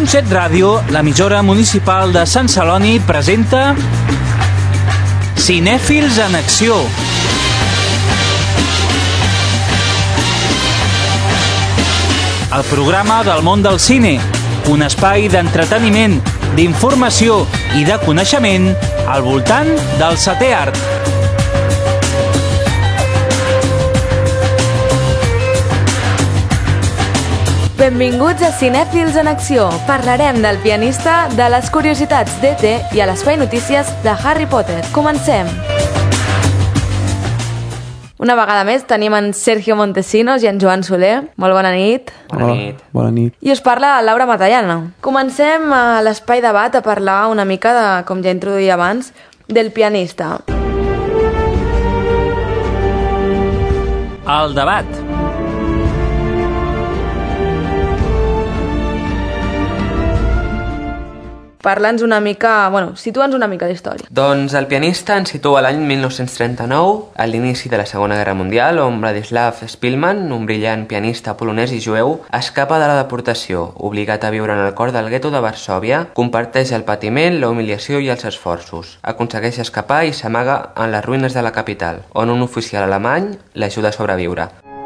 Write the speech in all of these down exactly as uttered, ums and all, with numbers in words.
Set Ràdio, l'emissora municipal de Sant Celoni, presenta Cinèfils en Acció. El programa del món del cine, un espai d'entreteniment, d'informació i de coneixement al voltant del setè art. Benvinguts a Cinèfils en Acció. Parlarem del pianista, de les curiositats d'E T i a l'Espai Notícies de Harry Potter. Comencem! Una vegada més tenim en Sergio Montesinos i en Joan Soler. Molt bona nit. Bona nit. Oh, bona nit. I us parla Laura Matallana. Comencem a l'Espai Debat a parlar una mica de, com ja introduïa abans, del pianista. El debat. Parla'ns una mica... Bueno, situa'ns una mica d'història. Doncs el pianista ens situa l'any mil nou-cents trenta-nou, a l'inici de la Segona Guerra Mundial, on Władysław Szpilman, un brillant pianista polonès i jueu, escapa de la deportació, obligat a viure en el cor del gueto de Varsòvia, comparteix el patiment, la humiliació i els esforços. Aconsegueix escapar i s'amaga en les ruïnes de la capital, on un oficial alemany l'ajuda a sobreviure.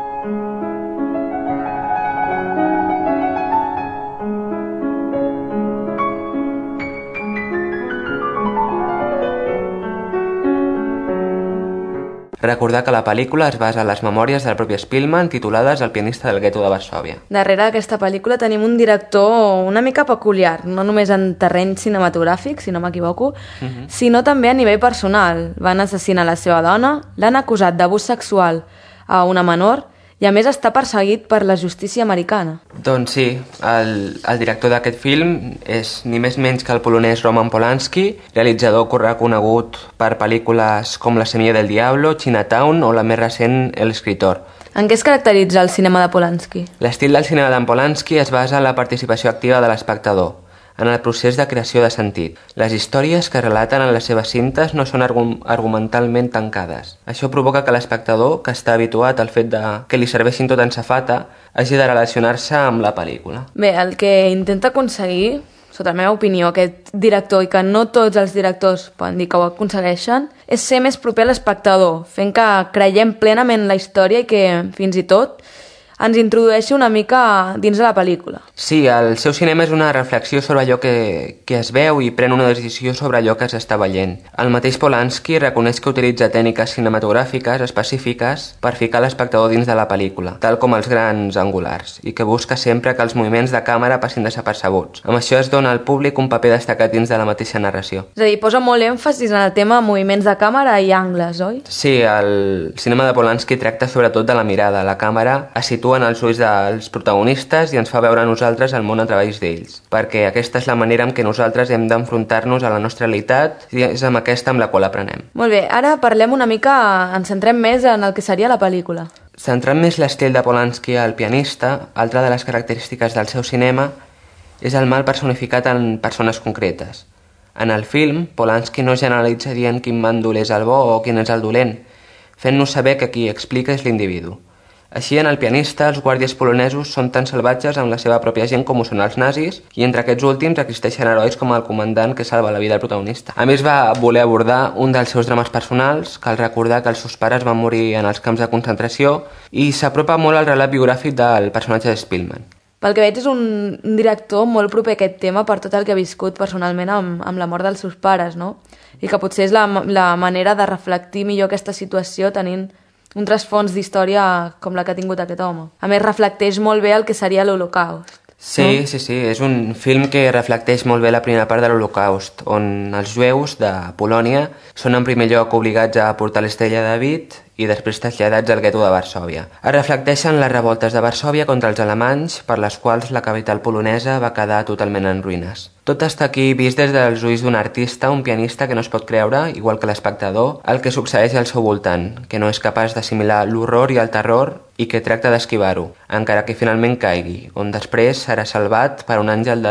Recordar que la pel·lícula es basa en les memòries del propi Szpilman titulades El pianista del gueto de Varsòvia. Darrere d'aquesta pel·lícula tenim un director una mica peculiar, no només en terreny cinematogràfic, si no m'equivoco, uh-huh. sinó també a nivell personal. Van assassinar la seva dona, l'han acusat d'abús sexual a una menor i a més està perseguit per la justícia americana. Doncs sí, el, el director d'aquest film és ni més menys que el polonès Roman Polanski, realitzador reconegut per pel·lícules com La semilla del diablo, Chinatown o la més recent El escritor. En què es caracteritza el cinema de Polanski? L'estil del cinema d'en Polanski es basa en la participació activa de l'espectador, en el procés de creació de sentit. Les històries que relaten en les seves cintes no són argu- argumentalment tancades. Això provoca que l'espectador, que està habituat al fet de que li serveixin tot en safata, hagi de relacionar-se amb la pel·lícula. Bé, el que intenta aconseguir, sota la meva opinió, aquest director, i que no tots els directors poden dir que ho aconsegueixen, és ser més proper a l'espectador, fent que creiem plenament la història i que, fins i tot, ens introdueixi una mica dins de la pel·lícula. Sí, el seu cinema és una reflexió sobre allò que, que es veu i pren una decisió sobre allò que s'està veient. El mateix Polanski reconeix que utilitza tècniques cinematogràfiques específiques per ficar l'espectador dins de la pel·lícula, tal com els grans angulars, i que busca sempre que els moviments de càmera passin desapercebuts. Amb això es dona al públic un paper destacat dins de la mateixa narració. És a dir, posa molt èmfasis en el tema moviments de càmera i angles, oi? Sí, el cinema de Polanski tracta sobretot de la mirada. La càmera es situa en els ulls dels protagonistes i ens fa veure a nosaltres el món a través d'ells, perquè aquesta és la manera en què nosaltres hem d'enfrontar-nos a la nostra realitat i és amb aquesta amb la qual aprenem. Molt bé, ara parlem una mica, ens centrem més en el que seria la pel·lícula. Centrant més l'estil de Polanski al pianista, altra de les característiques del seu cinema és el mal personificat en persones concretes. En el film, Polanski no generalitza dient quin bàndol és el bo o quin és el dolent, fent-nos saber que qui explica és l'individu. Així, en El pianista, els guàrdies polonesos són tan salvatges amb la seva pròpia gent com ho són els nazis, i entre aquests últims existeixen herois com el comandant que salva la vida del protagonista. A més, va voler abordar un dels seus drames personals, cal recordar que els seus pares van morir en els camps de concentració, i s'apropa molt al relat biogràfic del personatge de Szpilman. Pel que veig és un director molt proper a aquest tema per tot el que ha viscut personalment amb, amb la mort dels seus pares, no? I que potser és la, la manera de reflectir millor aquesta situació tenint un trasfons d'història com la que ha tingut aquest home. A més, reflecteix molt bé el que seria l'Holocaust. Sí, no? sí, sí, és un film que reflecteix molt bé la primera part de l'Holocaust, on els jueus de Polònia són en primer lloc obligats a portar l'estrella de David i després traslladats al gueto de Varsòvia. Es reflecteixen les revoltes de Varsòvia contra els alemanys, per les quals la capital polonesa va quedar totalment en ruïnes. Tot està aquí vist des dels ulls d'un artista, un pianista que no es pot creure, igual que l'espectador, el que succeeix al seu voltant, que no és capaç d'assimilar l'horror i el terror i que tracta d'esquivar-ho, encara que finalment caigui, on després serà salvat per un àngel del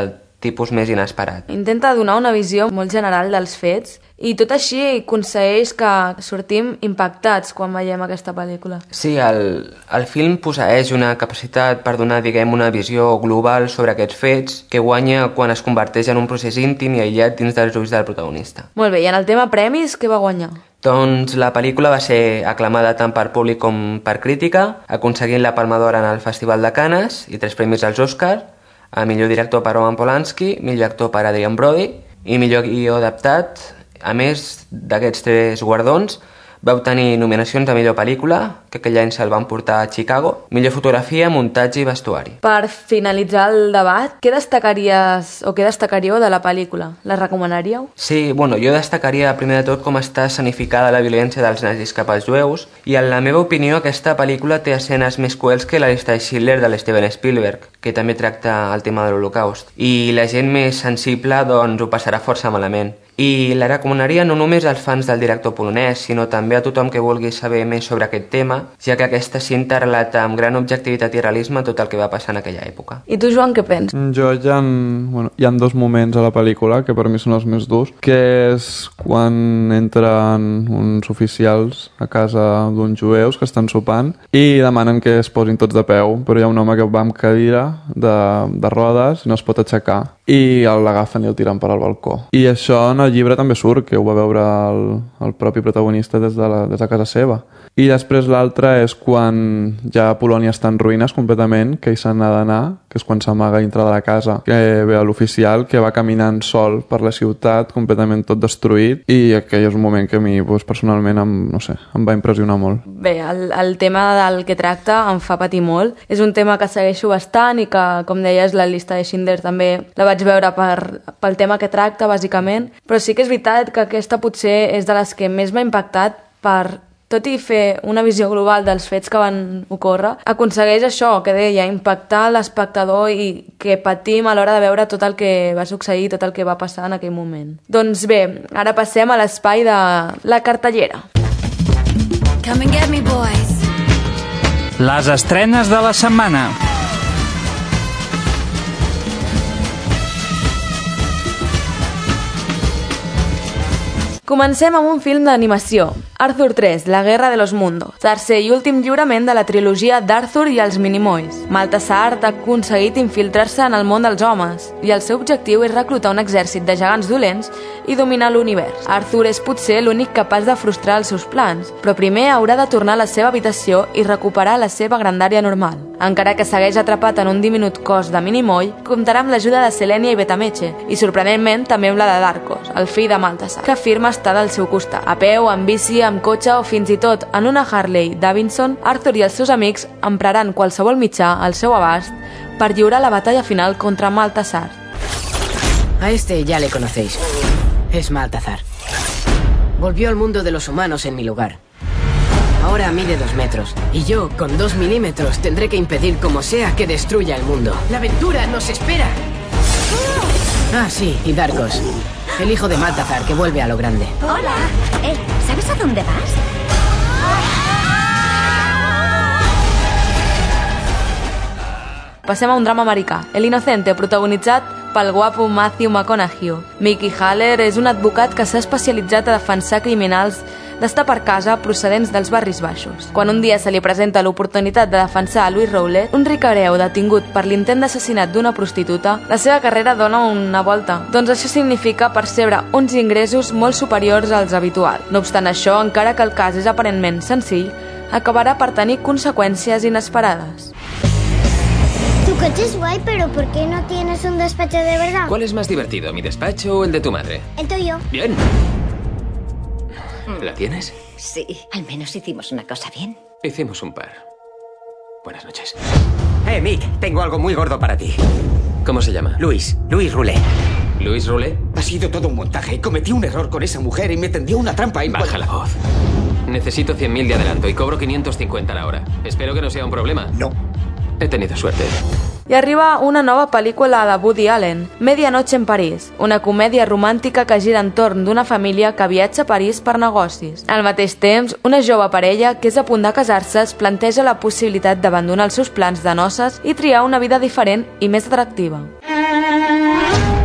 tipus més inesperat. Intenta donar una visió molt general dels fets i tot així aconsegueix que sortim impactats quan veiem aquesta pel·lícula. Sí, el, el film posseeix una capacitat per donar, diguem, una visió global sobre aquests fets que guanya quan es converteix en un procés íntim i aïllat dins dels ulls del protagonista. Molt bé, i en el tema premis, què va guanyar? Doncs la pel·lícula va ser aclamada tant per públic com per crítica, aconseguint la Palma d'Or en el Festival de Canes i tres premis als Oscar, a millor director per Roman Polanski, millor actor per Adrien Brody i millor guió adaptat. A més d'aquests tres guardons, va obtenir nominacions a millor pel·lícula, que aquell any se'l van portar a Chicago, millor fotografia, muntatge i vestuari. Per finalitzar el debat, què destacaries o què destacaríeu de la pel·lícula? La recomanaríeu? Sí, bueno, jo destacaria primer de tot com està escenificada la violència dels nazis cap als jueus i en la meva opinió aquesta pel·lícula té escenes més cruels que la llista de Schindler de l'Steven Spielberg, que també tracta el tema de l'Holocaust. I la gent més sensible doncs ho passarà força malament. I la recomanaria no només als fans del director polonès, sinó també a tothom que vulgui saber més sobre aquest tema, ja que aquesta cinta relata amb gran objectivitat i realisme tot el que va passar en aquella època. I tu, Joan, què penses? Jo hi ha, bueno, hi ha dos moments a la pel·lícula que per mi són els més durs, que és quan entren uns oficials a casa d'uns jueus que estan sopant i demanen que es posin tots de peu, però hi ha un home que va amb cadira de, de rodes i no es pot aixecar i l'agafen i el tiren per al balcó. I això en el llibre també surt, que ho va veure el, el propi protagonista des de, la, des de casa seva. I després l'altre és quan ja Polònia està en ruïnes completament, que hi se n'ha d'anar, que és quan s'amaga dintre de la casa, que ve l'oficial que va caminant sol per la ciutat, completament tot destruït, i aquell és un moment que a mi doncs, personalment em, no sé, em va impressionar molt. Bé, el, el tema del que tracta em fa patir molt. És un tema que segueixo bastant i que, com deies, la llista de Schindler també la vaig veure per, pel tema que tracta, bàsicament, però sí que és veritat que aquesta potser és de les que més m'ha impactat per, tot i fer una visió global dels fets que van ocórrer, aconsegueix això que deia, impactar l'espectador i que patim a l'hora de veure tot el que va succeir, tot el que va passar en aquell moment. Doncs bé, ara passem a l'espai de la cartellera. Come and get me, boys. Les estrenes de la setmana. Comencem amb un film d'animació, Arthur tres, La guerra de los mundos, tercer i últim lliurament de la trilogia d'Arthur i els Minimoys. Maltasar ha aconseguit infiltrar-se en el món dels homes i el seu objectiu és reclutar un exèrcit de gegants dolents i dominar l'univers. Arthur és potser l'únic capaç de frustrar els seus plans, però primer haurà de tornar a la seva habitació i recuperar la seva grandària normal. Encara que segueix atrapat en un diminut cos de Minimoy, comptarà amb l'ajuda de Selenia i Betameche, i sorprenentment també amb la de Darkos, el fill de Maltasar, que afirma estar del seu costat. A peu, amb bici, amb cotxe o fins i tot en una Harley Davidson, Arthur i els seus amics empraran qualsevol mitjà al seu abast per lliurar la batalla final contra Maltasar. A este ya le conocéis. Es Maltasar. Volvió al mundo de los humanos en mi lugar. Ahora mide dos metros. Y yo, con dos milímetros, tendré que impedir como sea que destruya el mundo. ¡La aventura nos espera! Ah, sí, y Darkos. El hijo de Maltasar, que vuelve a lo grande. Hola. Eh, ¿sabes a dónde vas? Passem a un drama americà, El Inocente, protagonitzat pel guapo Matthew McConaughey. Mickey Haller és un advocat que s'ha especialitzat a defensar criminals d'estar per casa procedents dels barris baixos. Quan un dia se li presenta l'oportunitat de defensar a Louis Roulet, un ric hereu detingut per l'intent d'assassinat d'una prostituta, la seva carrera dona una volta. Doncs això significa percebre uns ingressos molt superiors als habituals. No obstant això, encara que el cas és aparentment senzill, acabarà per tenir conseqüències inesperades. Tu coche es guay, pero ¿por qué no tienes un despacho de verdad? ¿Cuál es más divertido, mi despacho o el de tu madre? El tuyo. Bien. ¿La tienes? Sí, al menos hicimos una cosa bien. Hicimos un par. Buenas noches. Eh, Mick, tengo algo muy gordo para ti. ¿Cómo se llama? Luis, Luis Roulet. ¿Luis Roulet? Ha sido todo un montaje. Cometí un error con esa mujer y me tendió una trampa. Y... Baja la voz. Necesito cien mil de adelanto y cobro quinientos cincuenta la hora. Espero que no sea un problema. No. He tenido suerte. I arriba una nova pel·lícula de Woody Allen, Medianoche en París, una comèdia romàntica que gira entorn d'una família que viatja a París per negocis. Al mateix temps, una jove parella que és a punt de casar-se es planteja la possibilitat d'abandonar els seus plans de noces i triar una vida diferent i més atractiva.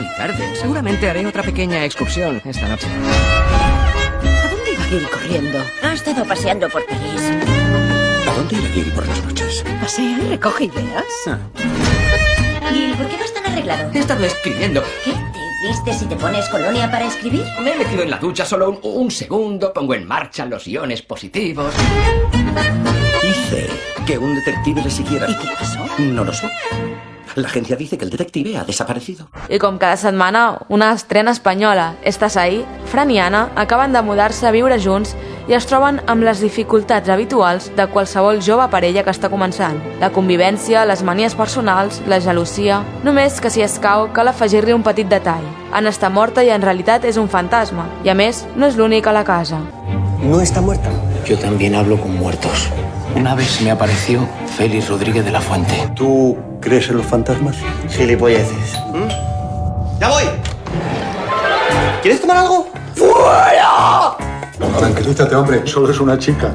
muy tarde. Seguramente haré otra pequeña excursión esta noche. ¿A dónde iba Gil corriendo? Ha estado paseando por París. ¿A dónde irá Gil por las noches? ¿Pasea y recoge ideas? Ah. Gil, ¿por qué vas tan arreglado? He estado escribiendo. ¿Qué? ¿Te vistes y te pones colonia para escribir? Me he metido en la ducha solo un, un segundo, pongo en marcha los iones positivos. Hice que un detective le siguiera. ¿Y qué pasó? No lo sé. La agencia dice que el detective ha desaparecido. I com cada setmana, una estrena espanyola, Estàs ahí, Fran i Anna acaben de mudar-se a viure junts i es troben amb les dificultats habituals de qualsevol jove parella que està començant. La convivència, les manies personals, la gelosia... Només que si escau cal afegir-li un petit detall. Anna està morta i en realitat és un fantasma. I a més, no és l'únic a la casa. No está muerta. Yo también hablo con muertos. Una vez se me apareció Félix Rodríguez de la Fuente. ¿Tú crees en los fantasmas? Gilipolleces. ¿Mm? ¡Ya voy! ¿Quieres tomar algo? ¡Fuera! Tranquilízate, hombre. Solo es una chica.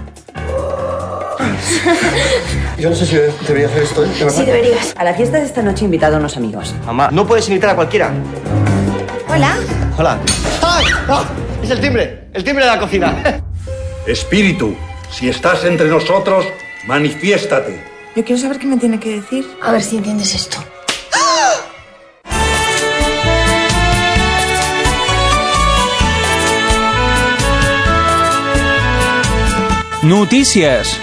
Yo no sé si debería hacer esto, ¿eh? ¿De verdad? Sí, deberías. A la fiesta de esta noche he invitado a unos amigos. Mamá, no puedes invitar a cualquiera. Hola. Hola. ¡Ay! ¡Ah! Es el timbre. El timbre de la cocina. Espíritu, si estás entre nosotros, manifiéstate. Yo quiero saber qué me tiene que decir. A ver si entiendes esto. Notícies.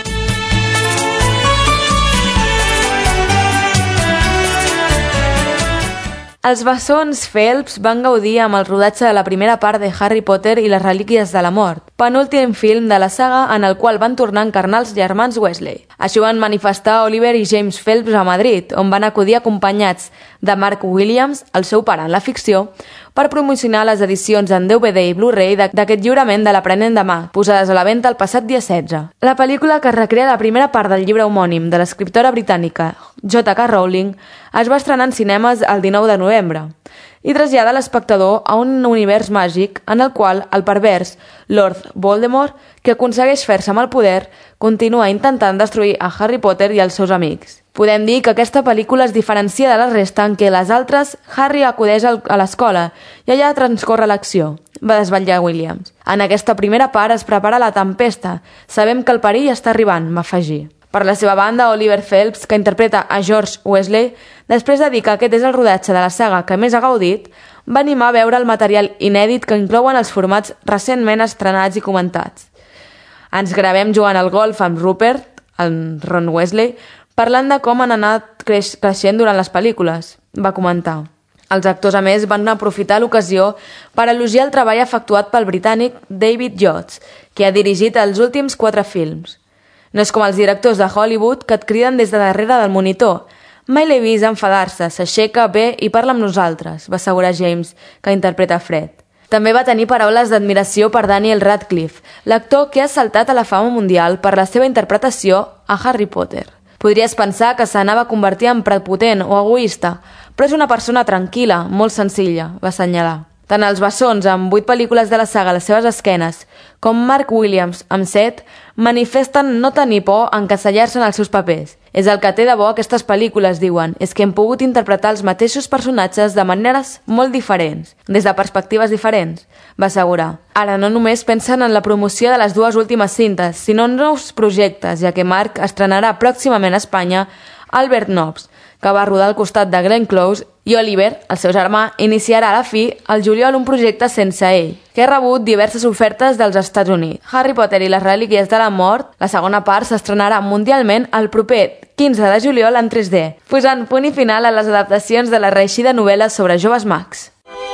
Els bessons Phelps van gaudir amb el rodatge de la primera part de Harry Potter i les relíquies de la mort, penúltim film de la saga en el qual van tornar a encarnar els germans Weasley. Així van manifestar Oliver i James Phelps a Madrid, on van acudir acompanyats de Mark Williams, el seu pare en la ficció, per promocionar les edicions en D V D i Blu-ray d'aquest lliurament de l'Aprenent de Mà, posades a la venda el passat dia setze. La pel·lícula, que recrea la primera part del llibre homònim de l'escriptora britànica J K Rowling, es va estrenar en cinemes el dinou de novembre i trasllada l'espectador a un univers màgic en el qual el pervers Lord Voldemort, que aconsegueix fer-se amb el poder, continua intentant destruir a Harry Potter i els seus amics. Podem dir que aquesta pel·lícula es diferencia de la resta en què les altres Harry acudeix a l'escola i allà transcorre l'acció, va desvetllar Williams. En aquesta primera part es prepara la tempesta. Sabem que el perill està arribant, va afegir. Per la seva banda, Oliver Phelps, que interpreta a George Weasley, després de dir que aquest és el rodatge de la saga que més ha gaudit, va animar a veure el material inèdit que inclouen els formats recentment estrenats i comentats. Ens gravem jugant al golf amb Rupert, el Ron Weasley, parlant de com han anat creix creixent durant les pel·lícules, va comentar. Els actors, a més, van aprofitar l'ocasió per elogiar el treball efectuat pel britànic David Yates, que ha dirigit els últims quatre films. No és com els directors de Hollywood que et criden des de darrere del monitor. Mai l'he vist enfadar-se, s'aixeca, ve i parla amb nosaltres, va assegurar James, que interpreta Fred. També va tenir paraules d'admiració per Daniel Radcliffe, l'actor que ha saltat a la fama mundial per la seva interpretació a Harry Potter. Podries pensar que s'anava a convertir en prepotent o egoista, però és una persona tranquil·la, molt senzilla, va assenyalar. Tant els bessons, amb vuit pel·lícules de la saga a les seves esquenes, com Mark Williams, amb set, manifesten no tenir por en encasellar-se en els seus papers. És el que té de bo aquestes pel·lícules, diuen, és que hem pogut interpretar els mateixos personatges de maneres molt diferents, des de perspectives diferents, va assegurar. Ara no només pensen en la promoció de les dues últimes cintes, sinó en nous projectes, ja que Mark estrenarà pròximament a Espanya Albert Nobbs, que va rodar al costat de Glenn Close, i Oliver, el seu germà, iniciarà a la fi al juliol un projecte sense ell, que ha rebut diverses ofertes dels Estats Units. Harry Potter i les relíquies de la mort, la segona part s'estrenarà mundialment el proper quinze de juliol en tres D, posant punt i final a les adaptacions de la reeixida novel·la sobre joves mags.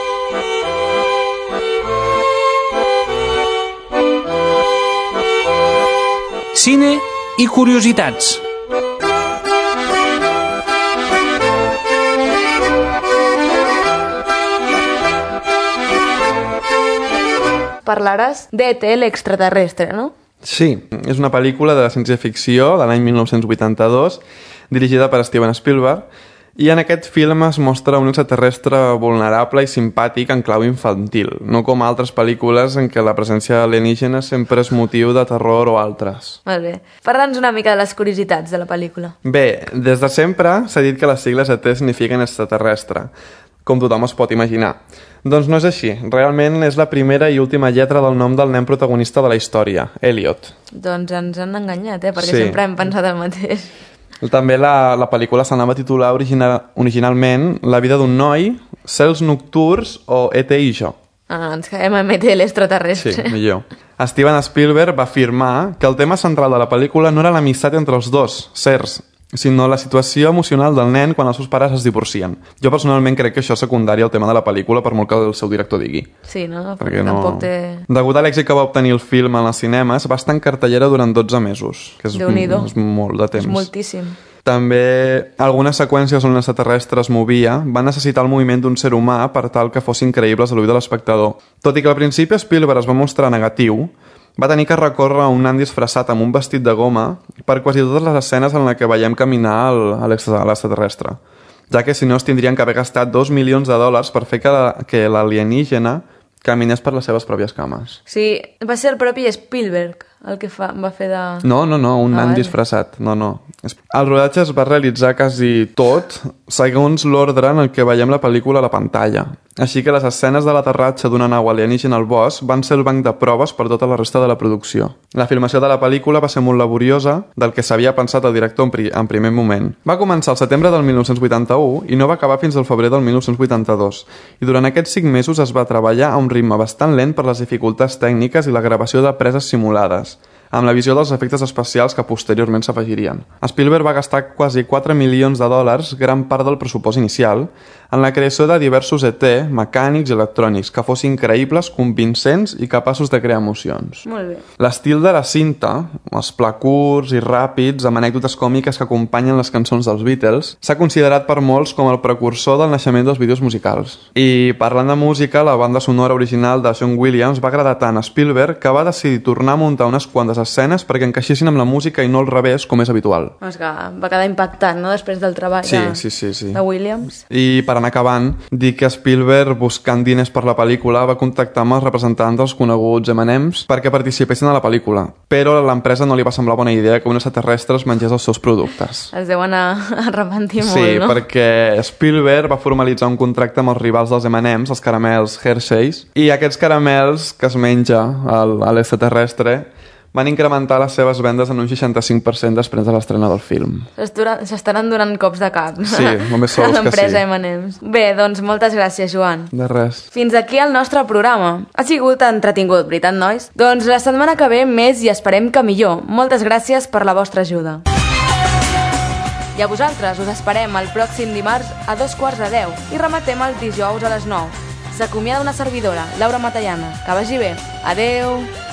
Cine i curiositats. Parlaràs d'E T, l'extraterrestre, no? Sí, és una pel·lícula de ciència-ficció de l'any mil nou-cents vuitanta-dos, dirigida per Steven Spielberg, i en aquest film es mostra un extraterrestre vulnerable i simpàtic en clau infantil, no com altres pel·lícules en què la presència alienígena sempre és motiu de terror o altres. Molt bé. Parla'ns una mica de les curiositats de la pel·lícula. Bé, des de sempre s'ha dit que les sigles E T signifiquen extraterrestre. com tothom es pot imaginar. Doncs no és així. Realment és la primera i última lletra del nom del nen protagonista de la història, Elliot. Doncs ens han enganyat, eh? Perquè Sí. sempre hem pensat el mateix. També la, la pel·lícula s'anava a titular original, originalment La vida d'un noi, Cels nocturns o E T i jo. Ah, ens quedem amb E T l'extraterrestre. Sí, millor. Steven Spielberg va afirmar que el tema central de la pel·lícula no era l'amistat entre els dos, certs, sinó la situació emocional del nen quan els seus pares es divorcien. Jo personalment crec que això és secundari al tema de la pel·lícula, per molt que el seu director digui. Sí, no? Perquè Tampoc no... té... Degut a l'èxit que va obtenir el film en els cinemes, va estar en cartellera durant dotze mesos, que és, Déu-n'hi-do. és molt de temps. És moltíssim. També algunes seqüències on l'extraterrestre es movia van necessitar el moviment d'un ser humà per tal que fossin creïbles a l'ull de l'espectador. Tot i que al principi Spielberg es va mostrar negatiu, va tenir que recórrer a un nan disfressat amb un vestit de goma per quasi totes les escenes en les que veiem caminar el- a l'extraterrestre, ja que si no es tindrien que haver gastat dos milions de dòlars per fer que la- que l'alienígena caminés per les seves pròpies cames. Sí, va ser el propi Spielberg el que fa, va fer de... No, no, no, un Ah, nan vale. disfressat. No, no. El rodatge es va realitzar quasi tot segons l'ordre en el que veiem la pel·lícula a la pantalla. Així que les escenes de l'aterratge d'una nau alienígena al bosc van ser el banc de proves per tota la resta de la producció. La filmació de la pel·lícula va ser molt laboriosa del que s'havia pensat el director en, pri en primer moment. Va començar al setembre del mil nou-cents vuitanta-u i no va acabar fins al febrer del mil nou-cents vuitanta-dos. I durant aquests cinc mesos es va treballar a un ritme bastant lent per les dificultats tècniques i la gravació de preses simulades, amb la visió dels efectes especials que posteriorment s'afegirien. Spielberg va gastar quasi quatre milions de dòlars, gran part del pressupost inicial, en la creació de diversos E T, mecànics i electrònics, que fossin creïbles, convincents i capaços de crear emocions. Molt bé. L'estil de la cinta, els plans curts i ràpids, amb anècdotes còmiques que acompanyen les cançons dels Beatles, s'ha considerat per molts com el precursor del naixement dels vídeos musicals. I parlant de música, la banda sonora original de John Williams va agradar tant a Spielberg que va decidir tornar a muntar unes quantes escenes perquè encaixessin amb la música i no al revés, com és habitual. És que va quedar impactant, no?, després del treball Sí, de, sí, sí, sí. de Williams. I per anar acabant, dir que Spielberg, buscant diners per la pel·lícula, va contactar amb els representants dels coneguts eme and ems perquè participessin a la pel·lícula, però a l'empresa no li va semblar bona idea que un extraterrestre es mengés els seus productes. Es deuen a- arrepentir Sí, molt, no? perquè Spielberg va formalitzar un contracte amb els rivals dels eme and ems, els caramels Hershey's, i aquests caramels que es menja el- a l'extraterrestre van incrementar les seves vendes en un seixanta-cinc per cent després de l'estrena del film. S'estura- S'estaran donant cops de cap. no? Sí, només sols A que l'empresa sí. eme and ems. Bé, doncs moltes gràcies, Joan. De res. Fins aquí el nostre programa. Ha sigut entretingut, veritat, nois? Doncs la setmana que ve més i esperem que millor. Moltes gràcies per la vostra ajuda. I a vosaltres us esperem el pròxim dimarts a dos quarts de deu i rematem el dijous a les nou. S'acomiada una servidora, Laura Matallana. Que vagi bé. Adeu!